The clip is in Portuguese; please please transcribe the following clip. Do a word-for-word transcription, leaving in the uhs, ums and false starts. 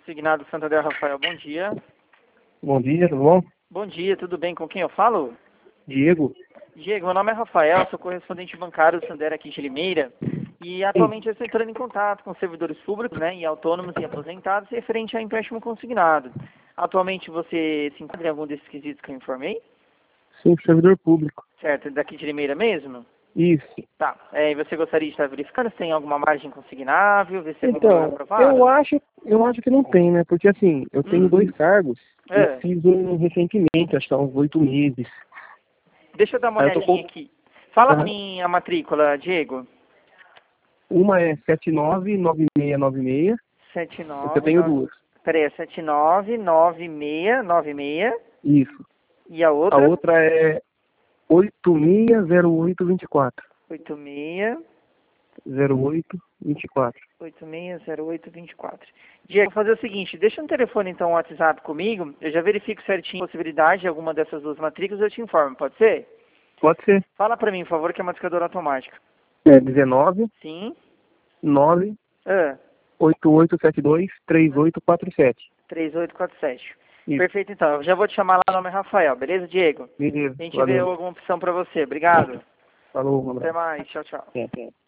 Consignado Santander, Rafael, bom dia. Bom dia, tudo bom? Bom dia, tudo bem? Com quem eu falo? Diego. Diego, meu nome é Rafael, sou correspondente bancário do Santander aqui de Limeira. E atualmente eu estou entrando em contato com servidores públicos, né, e autônomos e aposentados referente a empréstimo consignado. Atualmente você se encontra em algum desses quesitos que eu informei? Sim, servidor público. Certo, daqui de Limeira mesmo? Isso. Tá, é, e você gostaria de estar verificando se tem alguma margem consignável, ver se é Então, aprovado? eu acho, eu acho que não tem, né? Porque assim, eu tenho Hum. dois cargos. É. Eu fiz um recentemente, acho que há uns oito meses. Deixa eu dar uma Aí eu tô olhadinha com- aqui. Fala Aham. pra mim a matrícula, Diego. Uma é sete nove nove seis nove seis, sete porque eu nove tenho nove. duas. Peraí, é sete nove nove seis nove seis. Isso. E a A outra? outra é oito seis zero oito dois quatro. oito seis zero oito dois quatro. oito seis zero oito dois quatro. Diego, vou fazer o seguinte, deixa um telefone então, um WhatsApp comigo, eu já verifico certinho a possibilidade de alguma dessas duas matrículas, eu te informo, pode ser? Pode ser. Fala pra mim, por favor, que é uma matrícula automática. É dezenove Sim. nove Ah, oito oito sete dois três oito quatro sete. três oito quatro sete. Isso. Perfeito então, eu já vou te chamar lá, meu nome é Rafael, beleza, Diego? Beleza. A gente vê Valeu. alguma opção pra você, obrigado. Falou, um Até abraço. mais, tchau, tchau. É, é.